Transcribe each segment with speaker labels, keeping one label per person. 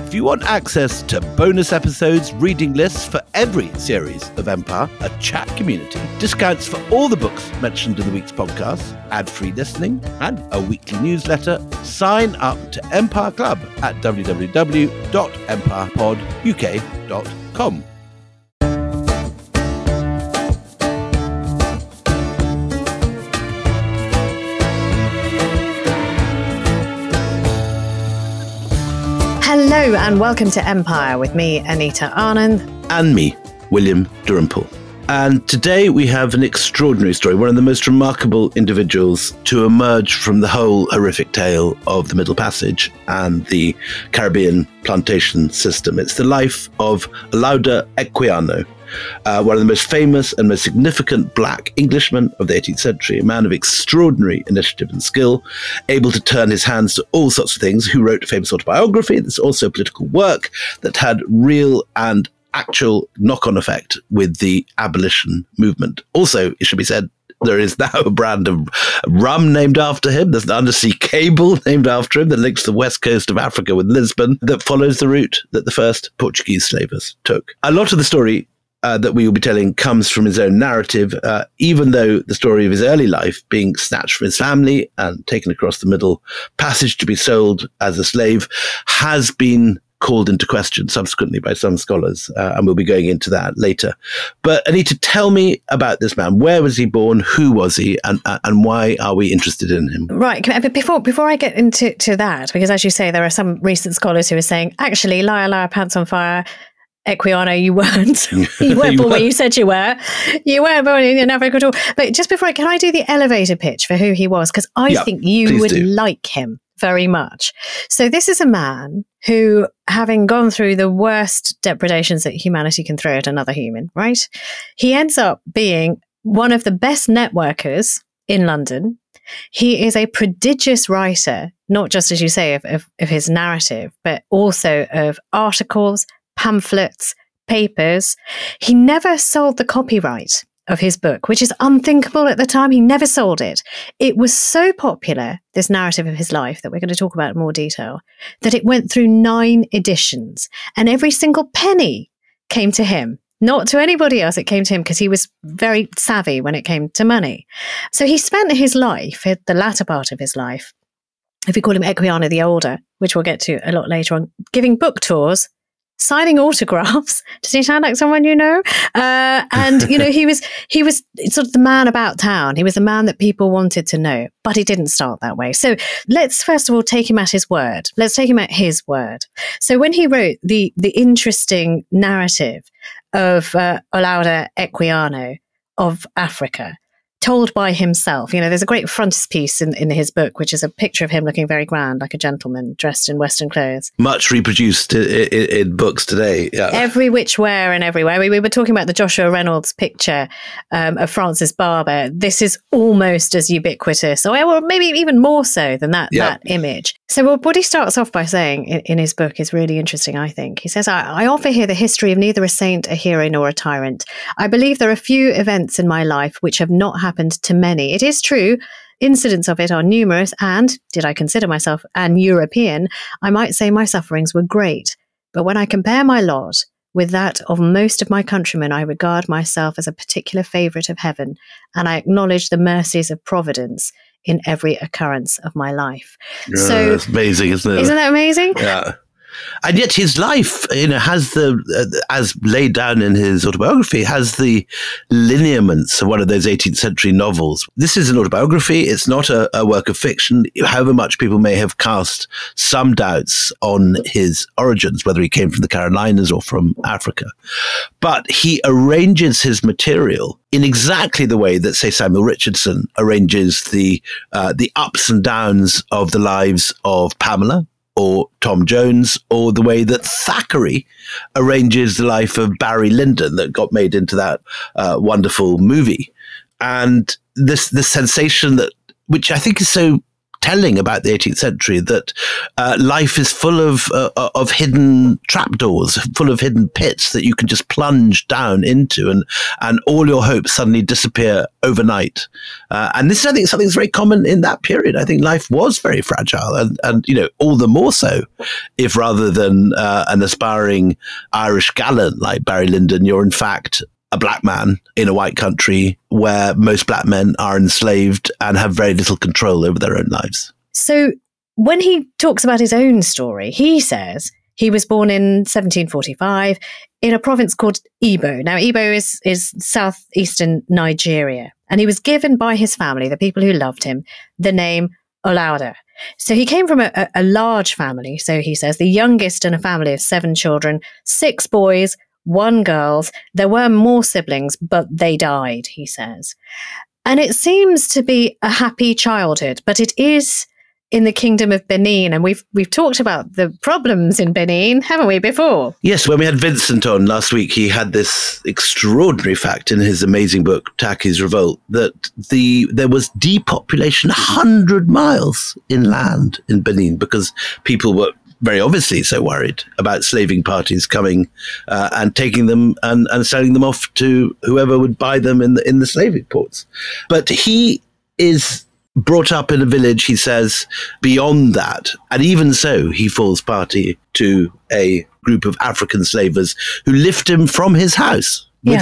Speaker 1: If you want access to bonus episodes, reading lists for every series of Empire, a chat community, discounts for all the books mentioned in the week's podcast, ad-free listening, and a weekly newsletter, sign up to Empire Club at www.empirepoduk.com.
Speaker 2: Hello and welcome to Empire with me, Anita Anand.
Speaker 1: And me, William Dalrymple. And today we have an extraordinary story, one of the most remarkable individuals to emerge from the whole horrific tale of the Middle Passage and the Caribbean plantation system. It's the life of Olaudah Equiano, one of the most famous and most significant black Englishmen of the 18th century, a man of extraordinary initiative and skill, able to turn his hands to all sorts of things, who wrote a famous autobiography. There's also political work that had real and actual knock-on effect with the abolition movement. Also, it should be said, there is now a brand of rum named after him. There's an undersea cable named after him that links the west coast of Africa with Lisbon that follows the route that the first Portuguese slavers took. A lot of the story that we will be telling comes from his own narrative, even though the story of his early life, being snatched from his family and taken across the Middle Passage to be sold as a slave, has been called into question subsequently by some scholars, and we'll be going into that later. But Anita, tell me about this man. Where was he born? Who was he? And why are we interested in him?
Speaker 2: Right. But before I get into that, because as you say, there are some recent scholars who are saying, actually, liar, pants on fire, Equiano, you weren't. You weren't born where you said you were. You weren't born in Africa at all. But just before, can I do the elevator pitch for who he was? Because I think you would like him very much. So this is a man who, having gone through the worst depredations that humanity can throw at another human, right? He ends up being one of the best networkers in London. He is a prodigious writer, not just, as you say, of his narrative, but also of articles, pamphlets, papers. He never sold the copyright of his book, which is unthinkable at the time. He never sold it. It was so popular, this narrative of his life that we're going to talk about in more detail, that it went through 9 editions, and every single penny came to him. Not to anybody else, it came to him because he was very savvy when it came to money. So he spent his life, the latter part of his life, if we call him Equiano the Older, which we'll get to a lot later on, giving book tours, signing autographs. Does he sound like someone you know? And you know, he was sort of the man about town. He was the man that people wanted to know, but he didn't start that way. So let's first of all take him at his word. Let's take him at his word. So when he wrote the interesting narrative of Olaudah Equiano of Africa, told by himself. You know, there's a great frontispiece in his book, which is a picture of him looking very grand, like a gentleman dressed in Western clothes.
Speaker 1: Much reproduced in books today. Yeah.
Speaker 2: Every which where and everywhere. We were talking about the Joshua Reynolds picture of Francis Barber. This is almost as ubiquitous, or maybe even more so than that image. So what he starts off by saying in his book is really interesting, I think. He says, I offer here the history of neither a saint, a hero, nor a tyrant. I believe there are few events in my life which have not happened to many. It is true, incidents of it are numerous, and, did I consider myself an European, I might say my sufferings were great. But when I compare my lot with that of most of my countrymen, I regard myself as a particular favourite of heaven, and I acknowledge the mercies of Providence in every occurrence of my life.
Speaker 1: Yeah, so that's amazing, isn't it?
Speaker 2: Isn't that amazing?
Speaker 1: Yeah. And yet his life, has as laid down in his autobiography, has the lineaments of one of those 18th century novels. This is an autobiography. It's not a work of fiction, however much people may have cast some doubts on his origins, whether he came from the Carolinas or from Africa. But he arranges his material in exactly the way that, say, Samuel Richardson arranges the ups and downs of the lives of Pamela, or Tom Jones, or the way that Thackeray arranges the life of Barry Lyndon that got made into that wonderful movie. And this sensation that, which I think is so telling about the 18th century, that life is full of hidden trapdoors, full of hidden pits that you can just plunge down into, and all your hopes suddenly disappear overnight. And this is, I think, something that's very common in that period. I think life was very fragile, and all the more so if, rather than an aspiring Irish gallant like Barry Lyndon, you're in fact a black man in a white country where most black men are enslaved and have very little control over their own lives.
Speaker 2: So when he talks about his own story, he says he was born in 1745 in a province called Igbo. Now, Igbo is southeastern Nigeria, and he was given by his family, the people who loved him, the name Olaudah. So he came from a large family. So he says the youngest in a family of 7 children, 6 boys, 1 girl. There were more siblings, but they died, he says. And it seems to be a happy childhood, but it is in the Kingdom of Benin. And we've talked about the problems in Benin, haven't we, before?
Speaker 1: Yes, when we had Vincent on last week, he had this extraordinary fact in his amazing book, Taki's Revolt, that there was depopulation 100 miles inland in Benin because people were very obviously so worried about slaving parties coming and taking them and selling them off to whoever would buy them in the slaving ports. But he is brought up in a village, he says, beyond that. And even so, he falls party to a group of African slavers who lift him from his house with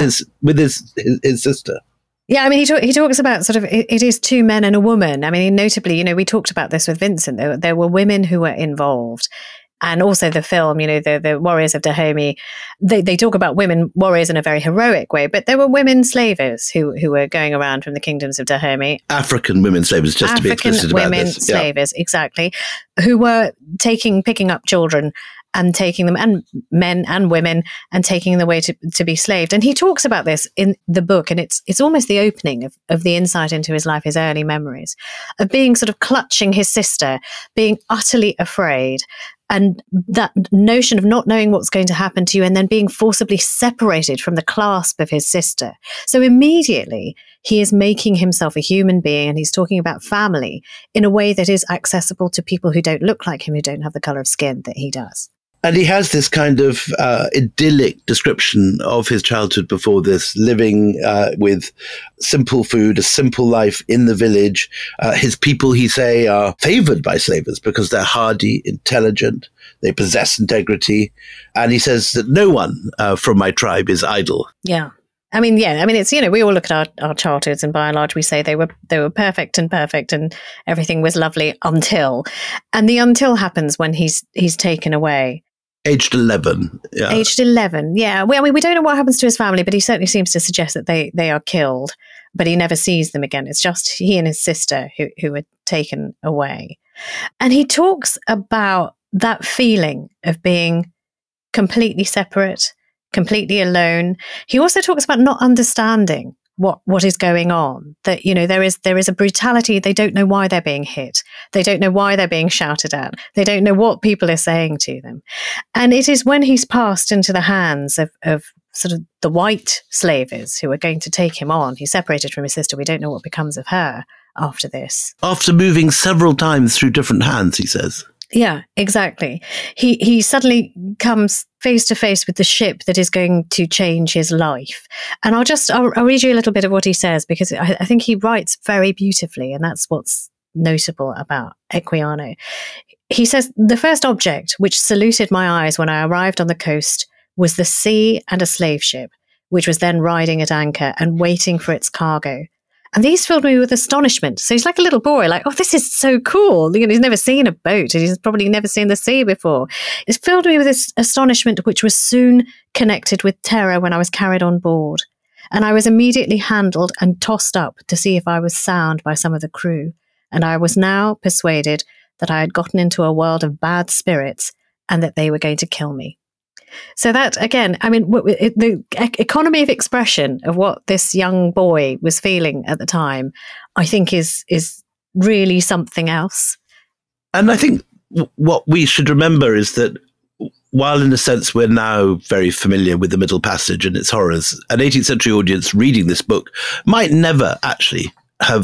Speaker 1: his sister.
Speaker 2: Yeah, I mean, he talks about sort of, it is 2 men and a woman. I mean, notably, we talked about this with Vincent. There were women who were involved. And also the film, the Warriors of Dahomey, they talk about women warriors in a very heroic way, but there were women slavers who were going around from the kingdoms of Dahomey.
Speaker 1: African women slavers, just to be explicit about this.
Speaker 2: African women slavers, exactly, who were picking up children and taking them, and men and women, and taking them away to be slaved. And he talks about this in the book, and it's almost the opening of the insight into his life, his early memories, of being sort of clutching his sister, being utterly afraid, and that notion of not knowing what's going to happen to you, and then being forcibly separated from the clasp of his sister. So immediately he is making himself a human being, and he's talking about family in a way that is accessible to people who don't look like him, who don't have the color of skin that he does.
Speaker 1: And he has this kind of idyllic description of his childhood before this, living with simple food, a simple life in the village. His people, he say, are favored by slavers because they're hardy, intelligent, they possess integrity. And he says that no one from my tribe is idle.
Speaker 2: Yeah. I mean, it's, we all look at our childhoods, and by and large we say they were perfect and everything was lovely until. And the until happens when he's taken away.
Speaker 1: Aged 11. Yeah.
Speaker 2: Aged 11, yeah. Well, I mean, we don't know what happens to his family, but he certainly seems to suggest that they are killed, but he never sees them again. It's just he and his sister who are taken away. And he talks about that feeling of being completely separate, completely alone. He also talks about not understanding what is going on, that there is a brutality. They don't know why they're being hit, they don't know why they're being shouted at, they don't know what people are saying to them. And it is when he's passed into the hands of sort of the white slavers who are going to take him on. He's separated from his sister. We don't know what becomes of her after this,
Speaker 1: after moving several times through different hands, he says.
Speaker 2: Yeah, exactly. He suddenly comes face to face with the ship that is going to change his life. And I'll read you a little bit of what he says, because I think he writes very beautifully, and that's what's notable about Equiano. He says, "The first object which saluted my eyes when I arrived on the coast was the sea and a slave ship, which was then riding at anchor and waiting for its cargo. And these filled me with astonishment." So he's like a little boy, like, oh, this is so cool. He's never seen a boat, and he's probably never seen the sea before. It filled me with this astonishment, which was soon connected with terror when I was carried on board. And I was immediately handled and tossed up to see if I was sound by some of the crew. And I was now persuaded that I had gotten into a world of bad spirits and that they were going to kill me. So that, again, I mean, the economy of expression of what this young boy was feeling at the time, I think is really something else.
Speaker 1: And I think what we should remember is that while in a sense we're now very familiar with the Middle Passage and its horrors, an 18th century audience reading this book might never actually have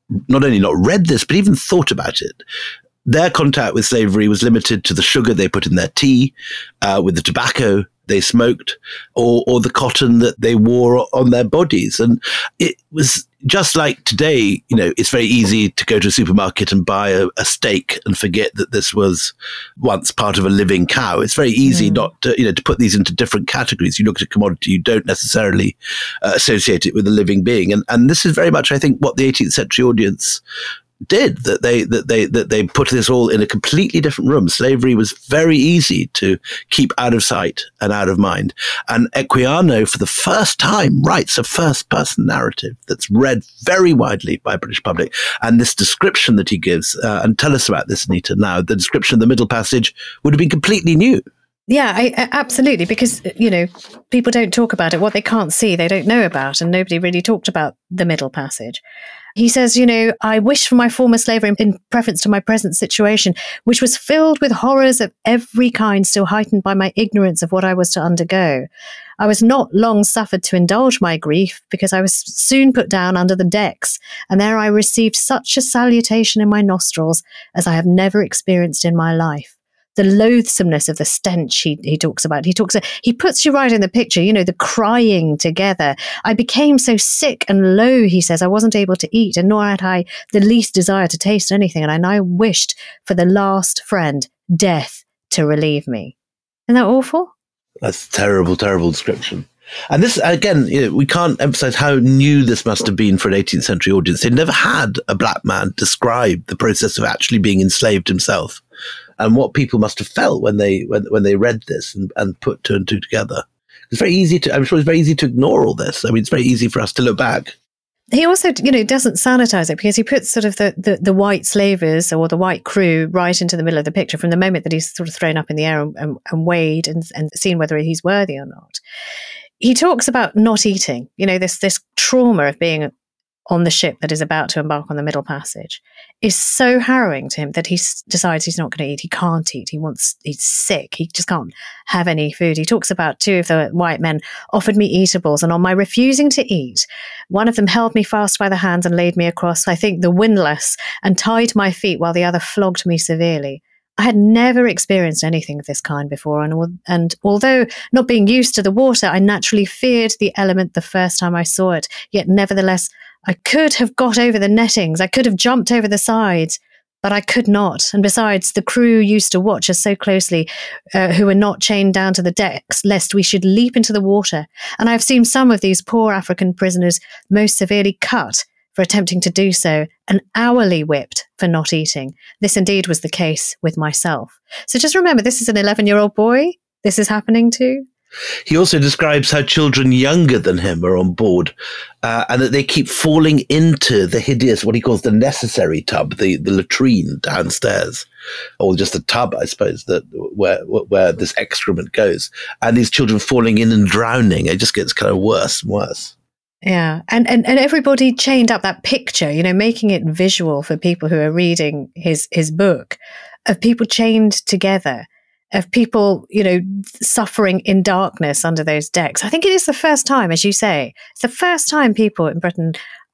Speaker 1: not only not read this, but even thought about it. Their contact with slavery was limited to the sugar they put in their tea, with the tobacco they smoked, or the cotton that they wore on their bodies. And it was just like today, it's very easy to go to a supermarket and buy a steak and forget that this was once part of a living cow. It's very easy not to, to put these into different categories. You look at a commodity, you don't necessarily associate it with a living being. And this is very much, I think, what the 18th century audience did, that they put this all in a completely different room. Slavery was very easy to keep out of sight and out of mind. And Equiano, for the first time, writes a first-person narrative that's read very widely by British public. And this description that he gives, and tell us about this, Anita, now, the description of the Middle Passage would have been completely new.
Speaker 2: Yeah, absolutely, because, people don't talk about it. What they can't see, they don't know about, and nobody really talked about the Middle Passage. He says, I wish for my former slavery in preference to my present situation, which was filled with horrors of every kind, still heightened by my ignorance of what I was to undergo. I was not long suffered to indulge my grief, because I was soon put down under the decks, and there I received such a salutation in my nostrils as I have never experienced in my life. The loathsomeness of the stench he talks about. He puts you right in the picture, the crying together. I became so sick and low, he says, I wasn't able to eat, and nor had I the least desire to taste anything, and I now wished for the last friend, death, to relieve me. Isn't that awful?
Speaker 1: That's a terrible, terrible description. And this, again, we can't emphasize how new this must have been for an 18th century audience. They'd never had a black man describe the process of actually being enslaved himself, and what people must have felt when they read this and put two and two together. It's very easy I'm sure it's very easy to ignore all this. I mean, it's very easy for us to look back.
Speaker 2: He also, doesn't sanitize it, because he puts sort of the white slavers or the white crew right into the middle of the picture from the moment that he's sort of thrown up in the air and weighed and seen whether he's worthy or not. He talks about not eating, this trauma of being on the ship that is about to embark on the Middle Passage is so harrowing to him that he decides he's not going to eat. He can't eat. He's sick. He just can't have any food. He talks about 2 of the white men offered me eatables, and on my refusing to eat, one of them held me fast by the hands and laid me across, I think, the windlass, and tied my feet while the other flogged me severely. I had never experienced anything of this kind before, and although not being used to the water, I naturally feared the element the first time I saw it. Yet nevertheless, I could have got over the nettings, I could have jumped over the sides, but I could not. And besides, the crew used to watch us so closely, who were not chained down to the decks, lest we should leap into the water. And I've seen some of these poor African prisoners most severely cut for attempting to do so, and hourly whipped for not eating. This indeed was the case with myself. So just remember, this is an 11-year-old boy this is happening to.
Speaker 1: He also describes how children younger than him are on board, and that they keep falling into the hideous, what he calls the necessary tub, the latrine downstairs, or just a tub, I suppose, that where this excrement goes. And these children falling in and drowning. It just gets kind of worse and worse.
Speaker 2: Yeah. And everybody chained up, that picture, making it visual for people who are reading his book, of people chained together, of people, suffering in darkness under those decks. I think it is the first time, as you say, it's the first time people in Britain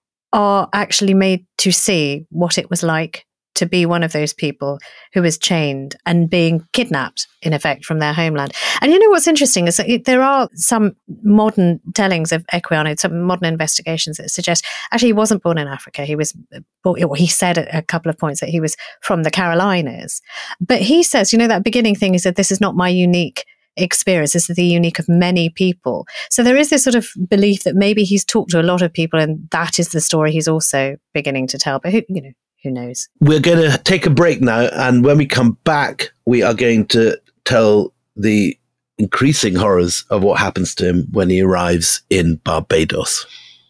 Speaker 2: are actually made to see what it was like to be one of those people who was chained and being kidnapped, in effect, from their homeland. And what's interesting is that there are some modern tellings of Equiano, some modern investigations that suggest actually he wasn't born in Africa. He said at a couple of points that he was from the Carolinas. But he says, that beginning thing, he said, this is not my unique experience. This is the unique of many people. So there is this sort of belief that maybe he's talked to a lot of people, and that is the story he's also beginning to tell. But who knows? We're
Speaker 1: going to take a break now, and when we come back, we are going to tell the increasing horrors of what happens to him when he arrives in Barbados.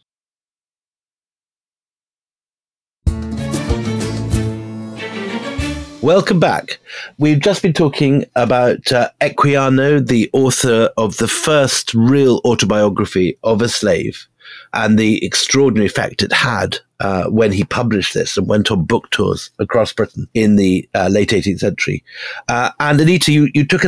Speaker 1: Welcome back. We've just been talking about Equiano, the author of the first real autobiography of a slave, and the extraordinary effect it had when he published this and went on book tours across Britain in the late 18th century. And Anita, you took us up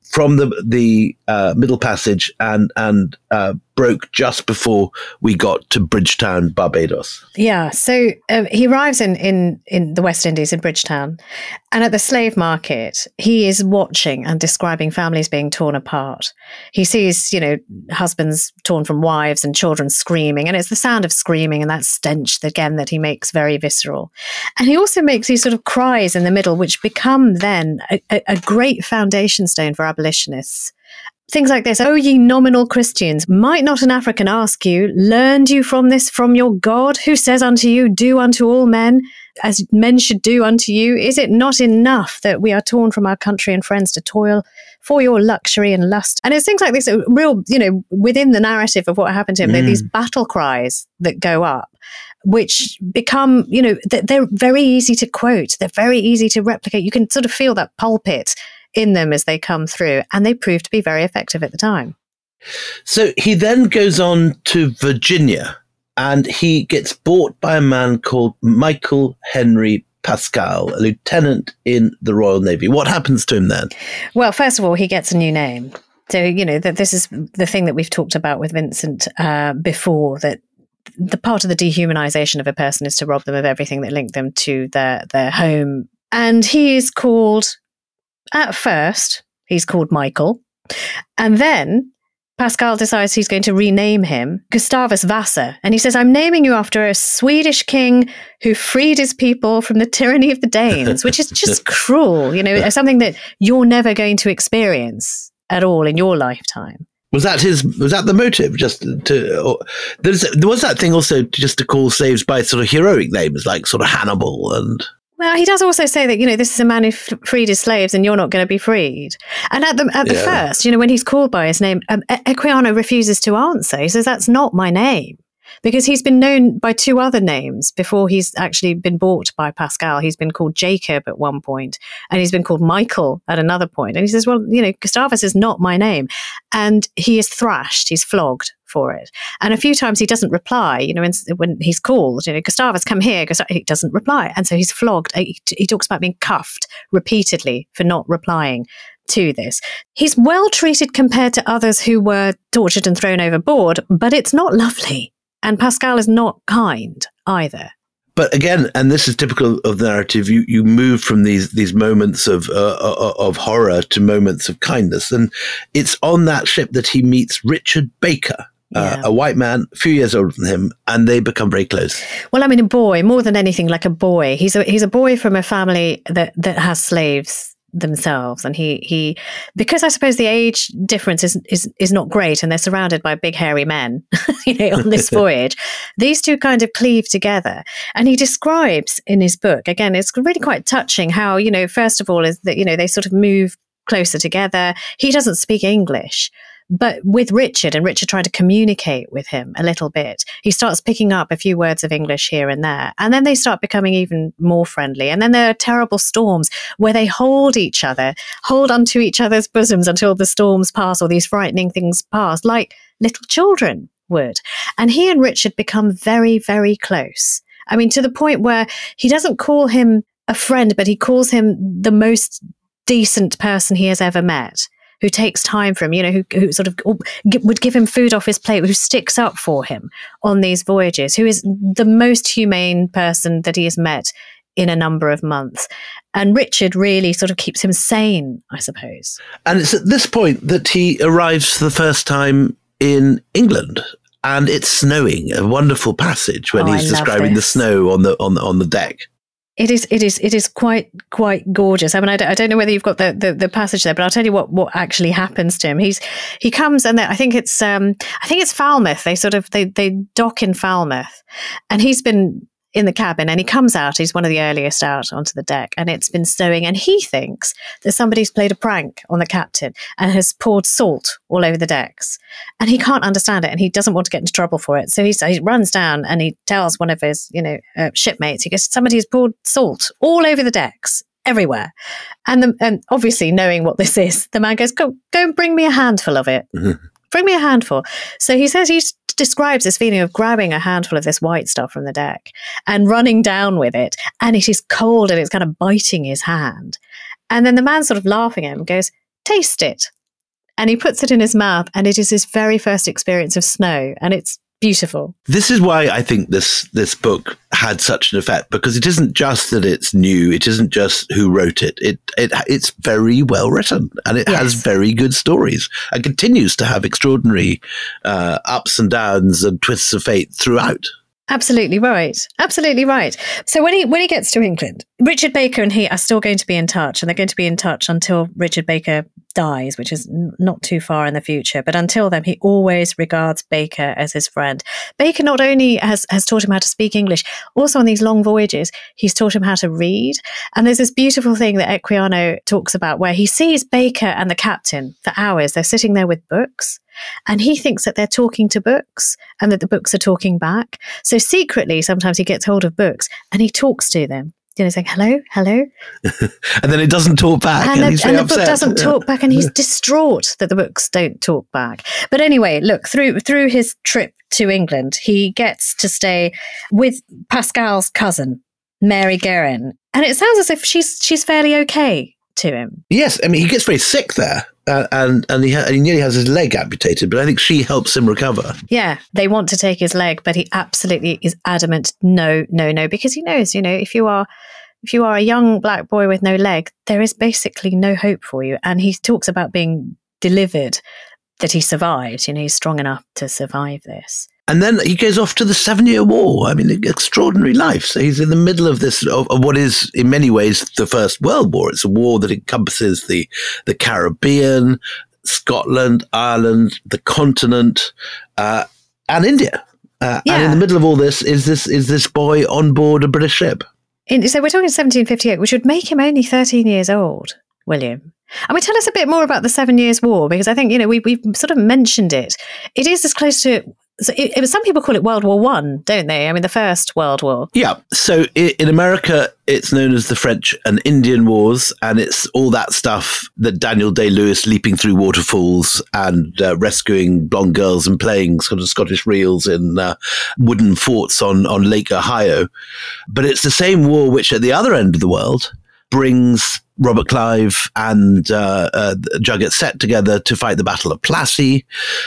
Speaker 1: from the Middle Passage and broke just before we got to Bridgetown, Barbados.
Speaker 2: Yeah, so he arrives in the West Indies, in Bridgetown, and at the slave market, he is watching and describing families being torn apart. He sees, husbands torn from wives and children screaming, and it's the sound of screaming and that stench, again, that he makes very visceral. And he also makes these sort of cries in the middle, which become then a great foundation stone for abolitionists. Things like this: "O ye nominal Christians, might not an African ask you, learned you from this from your God, who says unto you, do unto all men as men should do unto you? Is it not enough that we are torn from our country and friends to toil for your luxury and lust?" And it's things like this, real, within the narrative of what happened to him, there are these battle cries that go up, which become, they're very easy to quote. They're very easy to replicate. You can sort of feel that pulpit in them as they come through, and they prove to be very effective at the time.
Speaker 1: So he then goes on to Virginia, and he gets bought by a man called Michael Henry Pascal, a lieutenant in the Royal Navy. What happens to him then?
Speaker 2: Well, first of all, he gets a new name. So, that this is the thing that we've talked about with Vincent before, that the part of the dehumanization of a person is to rob them of everything that linked them to their home. And he is called... At first, he's called Michael, and then Pascal decides he's going to rename him Gustavus Vasa. And he says, "I'm naming you after a Swedish king who freed his people from the tyranny of the Danes," which is just cruel, something that you're never going to experience at all in your lifetime.
Speaker 1: Was that the motive? Just there was that thing also just to call slaves by sort of heroic names, like sort of Hannibal and... Well,
Speaker 2: he does also say that, this is a man who freed his slaves and you're not going to be freed. And at the first, when he's called by his name, Equiano refuses to answer. He says, "That's not my name." Because he's been known by two other names before he's actually been bought by Pascal. He's been called Jacob at one point, and he's been called Michael at another point. And he says, "Well, Gustavus is not my name." And he is thrashed, he's flogged for it. And a few times he doesn't reply, when he's called, "Gustavus, come here." He doesn't reply. And so he's flogged. He talks about being cuffed repeatedly for not replying to this. He's well treated compared to others who were tortured and thrown overboard, but it's not lovely. And Pascal is not kind either.
Speaker 1: But again, and this is typical of the narrative, you move from these moments of horror to moments of kindness. And it's on that ship that he meets Richard Baker, a white man, a few years older than him, and they become very close.
Speaker 2: Well, a boy, more than anything, like a boy. He's a boy from a family that has slaves themselves, and he because I suppose the age difference is not great, and they're surrounded by big hairy men on this voyage, these two kind of cleave together. And he describes in his book, again, it's really quite touching how, first of all is that they sort of move closer together. He doesn't speak English, but with Richard, and Richard trying to communicate with him a little bit, he starts picking up a few words of English here and there. And then they start becoming even more friendly. And then there are terrible storms where they hold onto each other's bosoms until the storms pass, or these frightening things pass, like little children would. And he and Richard become very, very close. To the point where he doesn't call him a friend, but he calls him the most decent person he has ever met, who takes time for him, who sort of would give him food off his plate, who sticks up for him on these voyages, who is the most humane person that he has met in a number of months. And Richard really sort of keeps him sane, I suppose.
Speaker 1: And it's at this point that he arrives for the first time in England, and it's snowing, a wonderful passage when he's describing the snow on the deck.
Speaker 2: It is quite gorgeous. I don't know whether you've got the passage there, but I'll tell you what actually happens to him. He comes, and I think it's Falmouth. They dock in Falmouth, and he's been in the cabin, and he comes out. He's one of the earliest out onto the deck, and it's been snowing, and he thinks that somebody's played a prank on the captain and has poured salt all over the decks, and he can't understand it, and he doesn't want to get into trouble for it. So he runs down and he tells one of his shipmates. He goes, "Somebody has poured salt all over the decks, everywhere." And obviously knowing what this is, the man goes, "Go and bring me a handful of it." Mm-hmm. Bring me a handful. So he says, he describes this feeling of grabbing a handful of this white stuff from the deck and running down with it. And it is cold and it's kind of biting his hand. And then the man sort of laughing at him goes, "Taste it." and he puts it in his mouth, and it is his very first experience of snow, and it's beautiful.
Speaker 1: This is why I think this book had such an effect, because it isn't just that it's new. It isn't just who wrote it. It's very well written, and it has very good stories, and continues to have extraordinary ups and downs and twists of fate throughout.
Speaker 2: Absolutely right. Absolutely right. So when he gets to England, Richard Baker and he are still going to be in touch, and they're going to be in touch until Richard Baker dies, which is not too far in the future. But until then, he always regards Baker as his friend. Baker not only has taught him how to speak English, also on these long voyages, he's taught him how to read. And there's this beautiful thing that Equiano talks about where he sees Baker and the captain for hours. They're sitting there with books. And he thinks that they're talking to books and that the books are talking back. So secretly, sometimes he gets hold of books and he talks to them. Saying, hello, hello.
Speaker 1: And then it doesn't talk back. And
Speaker 2: the book doesn't talk back, and he's distraught that the books don't talk back. But anyway, look, through his trip to England, he gets to stay with Pascal's cousin, Mary Guerin. And it sounds as if she's fairly okay to him.
Speaker 1: Yes, I mean, he gets very sick there. And he nearly has his leg amputated, but I think she helps him recover.
Speaker 2: Yeah, they want to take his leg, but he absolutely is adamant, no, because he knows, if you are a young black boy with no leg, there is basically no hope for you. And he talks about being delivered, that he survived. He's strong enough to survive this.
Speaker 1: And then he goes off to the 7-Year War. I mean, extraordinary life. So he's in the middle of this, of what is in many ways the First World War. It's a war that encompasses the Caribbean, Scotland, Ireland, the continent, and India. And in the middle of all this is this boy on board a British ship.
Speaker 2: So we're talking 1758, which would make him only 13 years old, William. I mean, tell us a bit more about the 7 Years' War, because I think, we've sort of mentioned it. It is as close to... So some people call it World War One, don't they? I mean, the First World War.
Speaker 1: Yeah. So in America, it's known as the French and Indian Wars, and it's all that stuff that Daniel Day-Lewis leaping through waterfalls and rescuing blonde girls and playing sort of Scottish reels in wooden forts on Lake Ohio. But it's the same war which at the other end of the world brings Robert Clive and Jugget Sett together to fight the Battle of Plassey,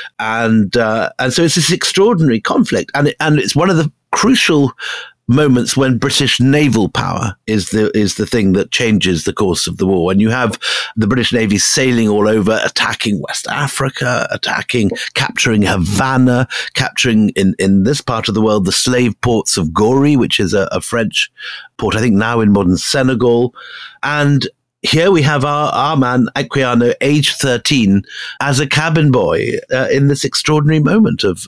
Speaker 1: and so it's this extraordinary conflict, and it's one of the crucial moments when British naval power is the thing that changes the course of the war. And you have the British Navy sailing all over, attacking West Africa, capturing Havana, capturing in this part of the world the slave ports of Gori, which is a French port, I think now in modern Senegal. And here we have our man, Equiano, age 13, as a cabin boy in this extraordinary moment of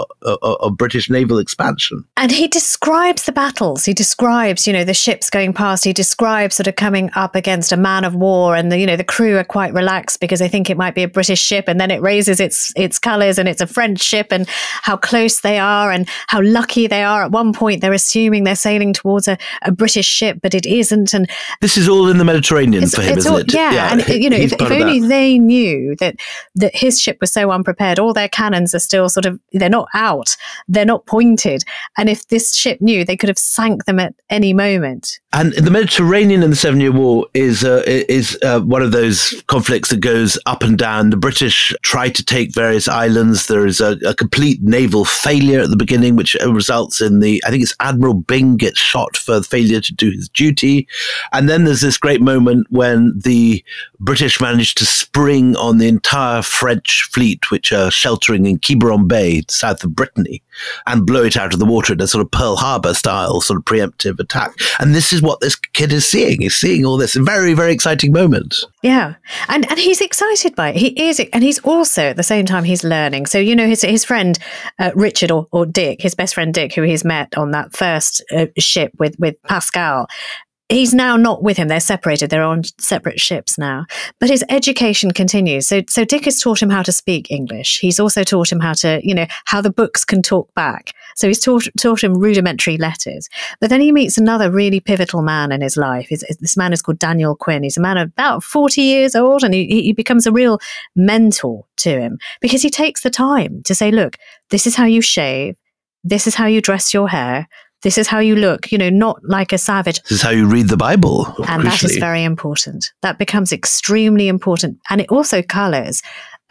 Speaker 1: British naval expansion.
Speaker 2: And he describes the battles. He describes, the ships going past. He describes sort of coming up against a man of war, and the crew are quite relaxed because they think it might be a British ship, and then it raises its colours and it's a French ship, and how close they are and how lucky they are. At one point, they're assuming they're sailing towards a British ship, but it isn't. And
Speaker 1: this is all in the Mediterranean for him, isn't it?
Speaker 2: Yeah, and if only they knew that his ship was so unprepared, all their cannons are still sort of, they're not out, they're not pointed. And if this ship knew, they could have sank them at any moment.
Speaker 1: And the Mediterranean in the 7 Year War is one of those conflicts that goes up and down. The British try to take various islands. There is a complete naval failure at the beginning, which results in I think it's Admiral Byng gets shot for failure to do his duty. And then there's this great moment when the British managed to spring on the entire French fleet, which are sheltering in Quiberon Bay, south of Brittany, and blow it out of the water in a sort of Pearl Harbor style sort of preemptive attack. And this is what this kid is seeing. He's seeing all this. A very, very exciting moment.
Speaker 2: Yeah. And he's excited by it. He is. And he's also, at the same time, he's learning. So, his friend, Richard or Dick, his best friend Dick, who he's met on that first ship with Pascal, he's now not with him. They're separated. They're on separate ships now. But his education continues. So Dick has taught him how to speak English. He's also taught him how to, how the books can talk back. So he's taught him rudimentary letters. But then he meets another really pivotal man in his life. This man is called Daniel Quinn. He's a man of about 40 years old, and he becomes a real mentor to him because he takes the time to say, look, this is how you shave. This is how you dress your hair. This is how you look, not like a savage.
Speaker 1: This is how you read the Bible.
Speaker 2: And crucially. That is very important. That becomes extremely important. And it also colours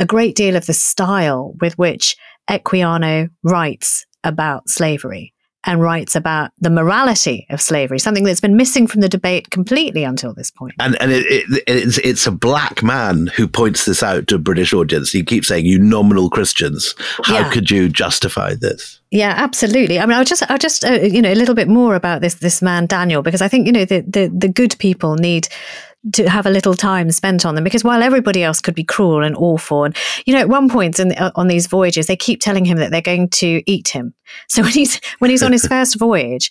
Speaker 2: a great deal of the style with which Equiano writes about slavery and writes about the morality of slavery, something that's been missing from the debate completely until this point.
Speaker 1: And it's a black man who points this out to a British audience. He keeps saying, "You nominal Christians, how could you justify this?"
Speaker 2: Yeah, absolutely. I mean, I'll just a little bit more about this man Daniel, because I think the good people need to have a little time spent on them, because while everybody else could be cruel and awful, and at one point on these voyages they keep telling him that they're going to eat him. So when he's on his first voyage,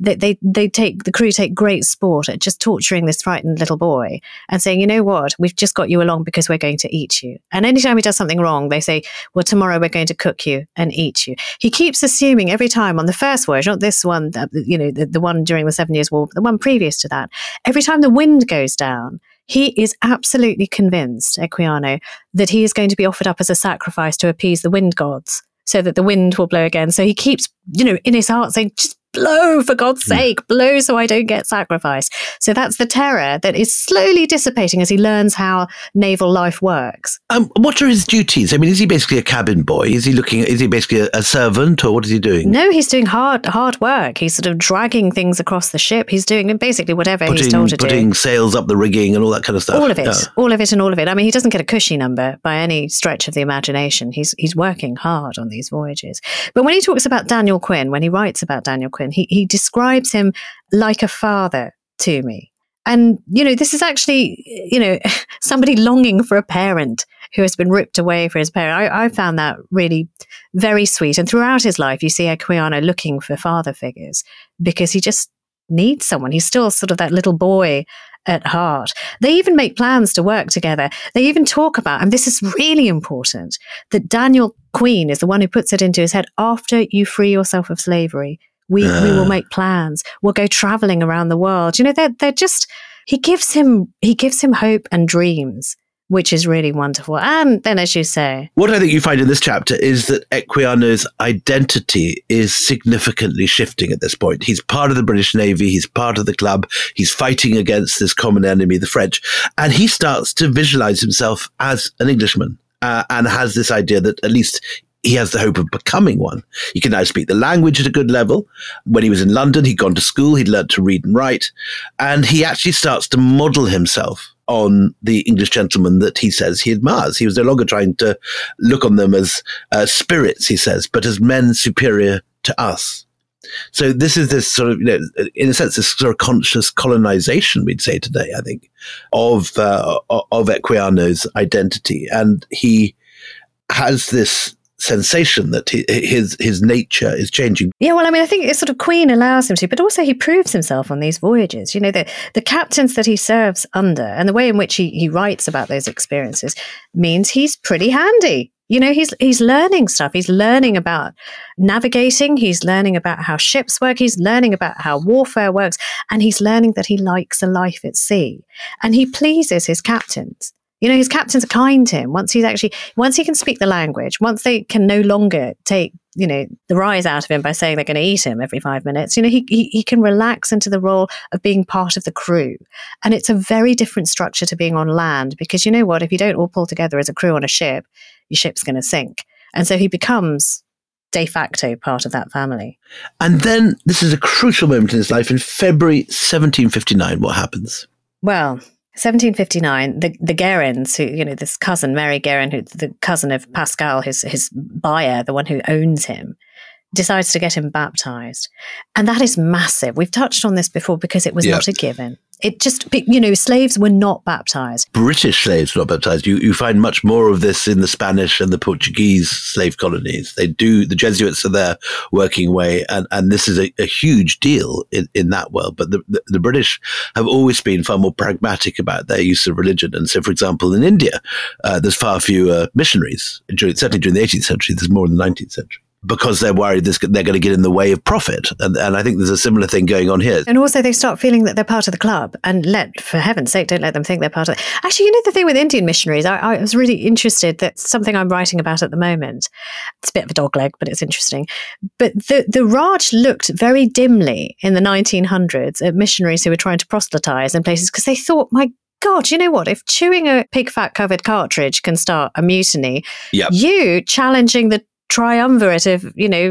Speaker 2: the crew take great sport at just torturing this frightened little boy and saying, "You know what, we've just got you along because we're going to eat you." And anytime he does something wrong, they say, "Well, tomorrow we're going to cook you and eat you." He keeps assuming every time on the first voyage, not this one, the one during the 7 Years' War, but the one previous to that, every time the wind goes down, he is absolutely convinced, Equiano, that he is going to be offered up as a sacrifice to appease the wind gods so that the wind will blow again. So he keeps, in his heart saying, "Just blow, for God's sake, blow so I don't get sacrificed." So that's the terror that is slowly dissipating as he learns how naval life works.
Speaker 1: What are his duties? I mean, is he basically a cabin boy? Is he basically a servant, or what is he doing?
Speaker 2: No, he's doing hard work. He's sort of dragging things across the ship. He's doing basically whatever he's told to do.
Speaker 1: Putting sails up the rigging and all that kind of stuff.
Speaker 2: All of it. I mean, he doesn't get a cushy number by any stretch of the imagination. He's working hard on these voyages. But when he talks about Daniel Quinn, when he writes about Daniel Quinn, he describes him like a father to me. And, this is actually, somebody longing for a parent who has been ripped away for his parent. I found that really very sweet. And throughout his life, you see Equiano looking for father figures because he just needs someone. He's still sort of that little boy at heart. They even make plans to work together. They even talk about, and this is really important, that Daniel Queen is the one who puts it into his head, after you free yourself of slavery, we will make plans. We'll go traveling around the world. They're just, he gives him hope and dreams, which is really wonderful. And then, as you say,
Speaker 1: what I think you find in this chapter is that Equiano's identity is significantly shifting at this point. He's part of the British Navy. He's part of the club. He's fighting against this common enemy, the French. And he starts to visualize himself as an Englishman and has this idea that at least he has the hope of becoming one. He can now speak the language at a good level. When he was in London, he'd gone to school, he'd learned to read and write, and he actually starts to model himself on the English gentleman that he says he admires. He was no longer trying to look on them as spirits, he says, but as men superior to us. So this is this sort of, in a sense, this sort of conscious colonization, we'd say today, I think, of Equiano's identity. And he has this sensation that his nature is changing.
Speaker 2: Yeah, well, I mean, I think it's sort of Queen allows him to, but also he proves himself on these voyages. The captains that he serves under and the way in which he writes about those experiences means he's pretty handy. He's learning stuff. He's learning about navigating. He's learning about how ships work. He's learning about how warfare works. And he's learning that he likes a life at sea. And he pleases his captains. His captains are kind to him once he can speak the language, once they can no longer take, the rise out of him by saying they're going to eat him every 5 minutes. He can relax into the role of being part of the crew. And it's a very different structure to being on land, because if you don't all pull together as a crew on a ship, your ship's going to sink. And so he becomes de facto part of that family.
Speaker 1: And then this is a crucial moment in his life. In February 1759, what happens?
Speaker 2: Well, 1759, the Guérins, who, this cousin, Mary Guérin, who the cousin of Pascal, his buyer, the one who owns him, decides to get him baptized. And that is massive. We've touched on this before because it was not a given. It just, slaves were not baptized. British
Speaker 1: slaves were not baptized. You find much more of this in the Spanish and the Portuguese slave colonies. The Jesuits are there working away, and this is a huge deal in that world. But the British have always been far more pragmatic about their use of religion. And so, for example, in India, there's far fewer missionaries. Certainly during the 18th century, there's more in the 19th century, because they're worried they're going to get in the way of profit. And I think there's a similar thing going on here.
Speaker 2: And also they start feeling that they're part of the club, and for heaven's sake, don't let them think they're part of it. Actually, the thing with Indian missionaries, I was really interested, that's something I'm writing about at the moment. It's a bit of a dogleg, but it's interesting. But the Raj looked very dimly in the 1900s at missionaries who were trying to proselytize in places because they thought, my God, you know what? If chewing a pig fat covered cartridge can start a mutiny,
Speaker 1: Yep.
Speaker 2: you challenging the triumvirate of,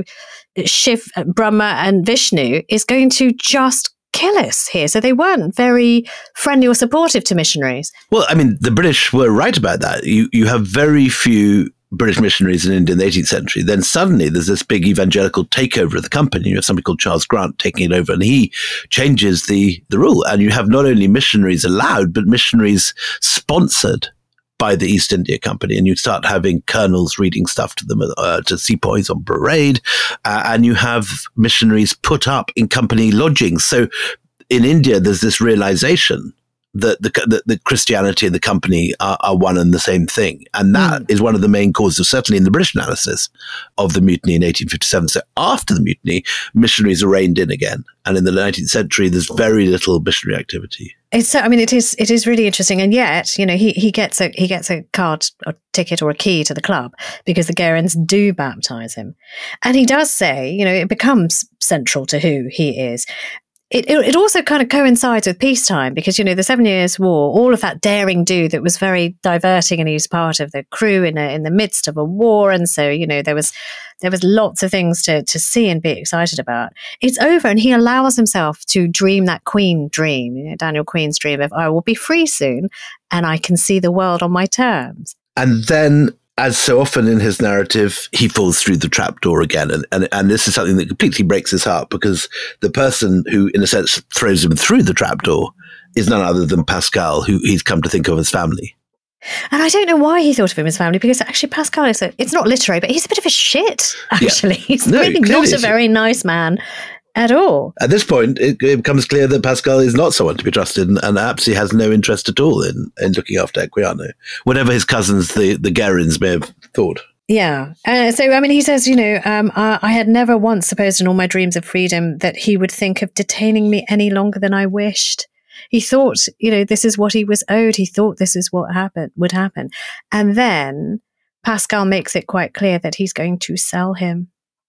Speaker 2: Shiv, Brahma and Vishnu is going to just kill us here. So they weren't very friendly or supportive to missionaries.
Speaker 1: Well, I mean, the British were right about that. You have very few British missionaries in India in the 18th century. Then suddenly there's this big evangelical takeover of the company. You have somebody called Charles Grant taking it over, and he changes the rule. And you have not only missionaries allowed, but missionaries sponsored by the East India Company. And you start having colonels reading stuff to them, to sepoys on parade. And you have missionaries put up in company lodgings. So in India, there's this realization that the Christianity and the company are one and the same thing. And that is one of the main causes, certainly in the British analysis, of the mutiny in 1857. So after the mutiny, missionaries are reined in again. And in the 19th century, there's very little missionary activity.
Speaker 2: It is really interesting. And yet, he gets a card or ticket or a key to the club because the Gerons do baptize him. And he does say, it becomes central to who he is. It also kind of coincides with peacetime because, the 7 Years' War, all of that daring do that was very diverting, and he was part of the crew in the midst of a war. And so, there was lots of things to see and be excited about. It's over, and he allows himself to dream that Queen dream, Daniel Queen's dream of, I will be free soon and I can see the world on my terms.
Speaker 1: And then, as so often in his narrative, he falls through the trapdoor again. And this is something that completely breaks his heart because the person who, in a sense, throws him through the trapdoor is none other than Pascal, who he's come to think of as family.
Speaker 2: And I don't know why he thought of him as family, because actually Pascal it's not literary, but he's a bit of a shit, actually. Yeah. He's really not a very nice man at all.
Speaker 1: At this point, it becomes clear that Pascal is not someone to be trusted and absolutely has no interest at all in looking after Equiano, whatever his cousins, the Gerons, may have thought.
Speaker 2: Yeah. He says, I had never once supposed in all my dreams of freedom that he would think of detaining me any longer than I wished. He thought, this is what he was owed. He thought this is what would happen. And then Pascal makes it quite clear that he's going to sell him.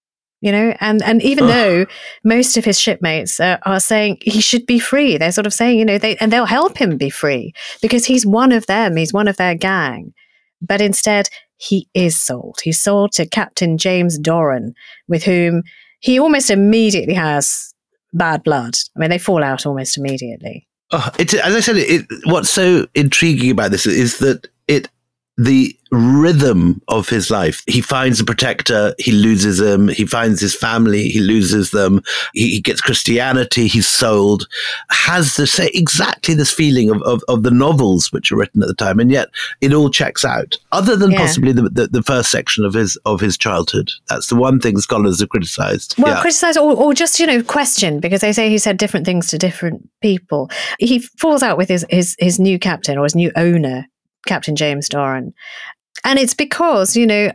Speaker 2: And even though most of his shipmates are saying he should be free, they're sort of saying, they'll help him be free because he's one of them. He's one of their gang. But instead, he is sold. He's sold to Captain James Doran, with whom he almost immediately has bad blood. I mean, they fall out almost immediately.
Speaker 1: As I said, what's so intriguing about this is that the rhythm of his life. He finds a protector, he loses him. He finds his family, he loses them. He gets Christianity, he's sold. Has exactly this feeling of the novels which are written at the time, and yet it all checks out. Other than possibly the first section of his childhood. That's the one thing scholars have criticised.
Speaker 2: Well, criticised or just questioned, because they say he said different things to different people. He falls out with his new captain or his new owner, Captain James Doran. And it's because,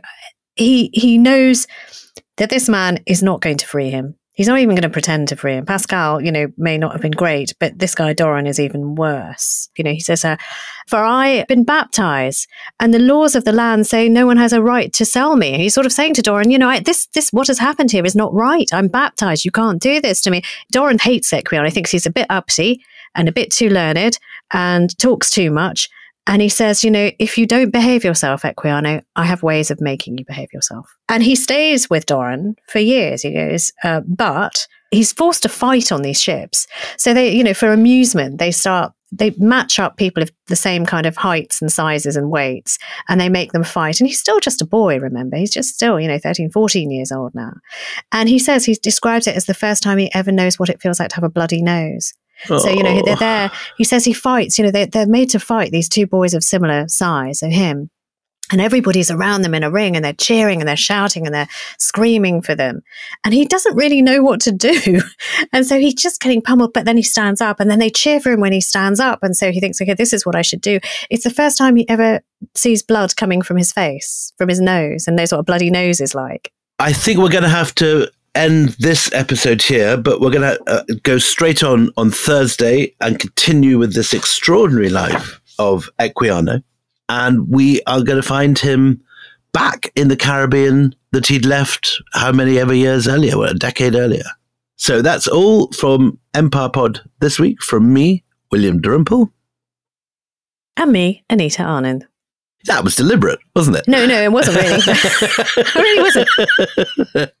Speaker 2: he knows that this man is not going to free him. He's not even going to pretend to free him. Pascal, may not have been great, but this guy Doran is even worse. He says, for I have been baptized, and the laws of the land say no one has a right to sell me. And he's sort of saying to Doran, this what has happened here is not right. I'm baptized. You can't do this to me. Doran hates Equiano. He thinks he's a bit uppity and a bit too learned and talks too much. And he says, if you don't behave yourself, Equiano, I have ways of making you behave yourself. And he stays with Doran for years, he goes, but he's forced to fight on these ships. So they, for amusement, they match up people of the same kind of heights and sizes and weights, and they make them fight. And he's still just a boy, remember? He's just still, 13, 14 years old now. And he says, he describes it as the first time he ever knows what it feels like to have a bloody nose. So, they're there. He says he fights, they're made to fight, these two boys of similar size of him. And everybody's around them in a ring, and they're cheering and they're shouting and they're screaming for them. And he doesn't really know what to do. And so he's just getting pummeled, but then he stands up, and then they cheer for him when he stands up. And so he thinks, okay, this is what I should do. It's the first time he ever sees blood coming from his face, from his nose, and knows what a bloody nose is like. I
Speaker 1: think we're going to have to end this episode here, but we're going to go straight on Thursday and continue with this extraordinary life of Equiano. And we are going to find him back in the Caribbean that he'd left how many ever years earlier, a decade earlier. So that's all from Empire Pod this week from me, William Dalrymple.
Speaker 2: And me, Anita Arnond.
Speaker 1: That was deliberate, wasn't it?
Speaker 2: No, it wasn't really. It really wasn't.